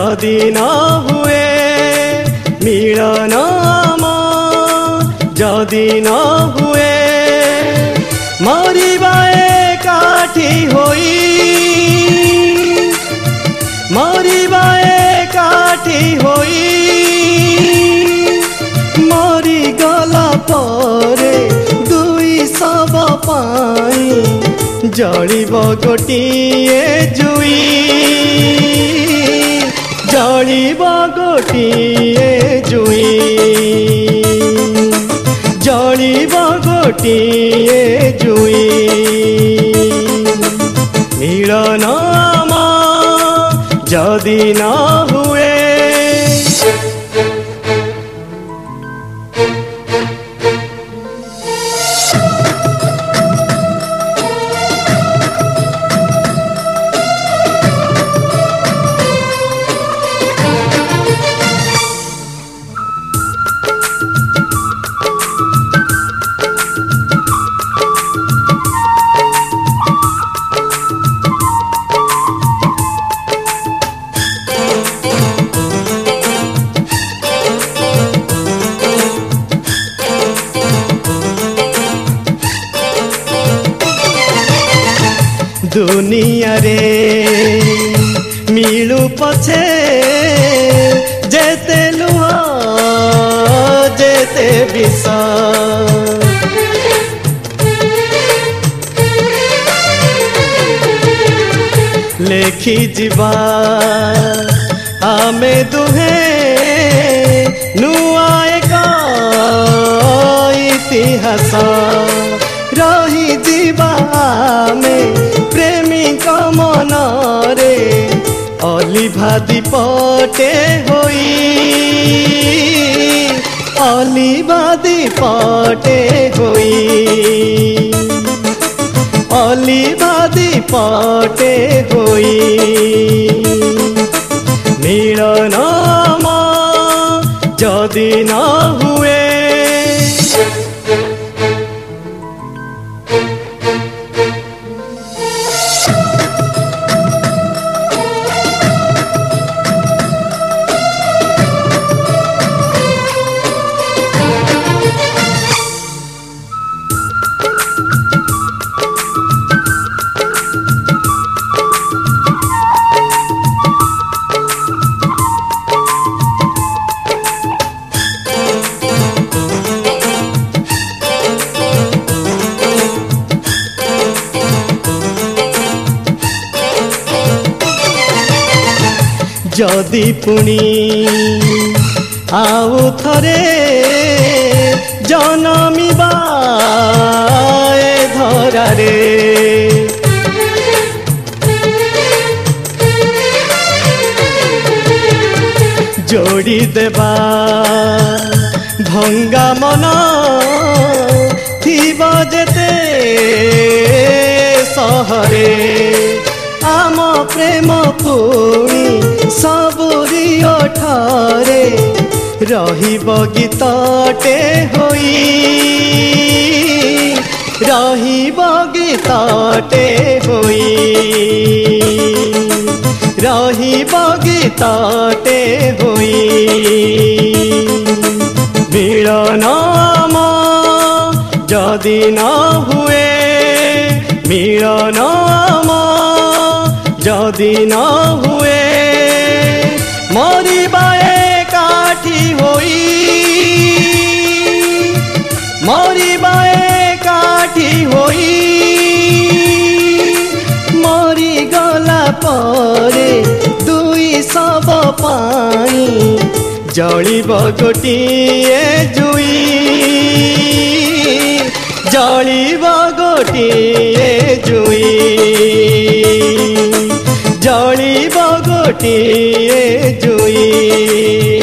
जदि न हुए मिलन जदि न हुए मरिबा एकाठी होई मरिबा एकाठी होई मरी गला परे दुई सब पाई जलिब गोटिए जुई जलिब गोटिए जुई जलिब गोटिए जुई मिलन जदि न हुए दुनिया रे मिलू पछे जेते लुहा जेते विष लेखी जीवा आमे दुहे नुआ एक इतिहास रही जीवा में प्रेमिक मन रे अलिभा दीपटे होई अलिभा दीपटे होई अलिभा दीपटे होई मिलन जदि न हुए जदि पुणी आउ थरे जनमिबा ए धरारे जोड़ी देबा भंगा मन थिबा जेते सहरे आम प्रेम पुणी सबुरी अठारे रहिब गीतटे होई रहिब गीतटे होई रहिब गीतटे होई मिलन जदि न हुए मिलन जदि न हुए मरिबा एकाठी होई मरिबा एकाठी होई मरी गला परे दुई सब पाई जलिब गोटिए जुई जलिब गोटिए जुई जलिब गोटिए जुई।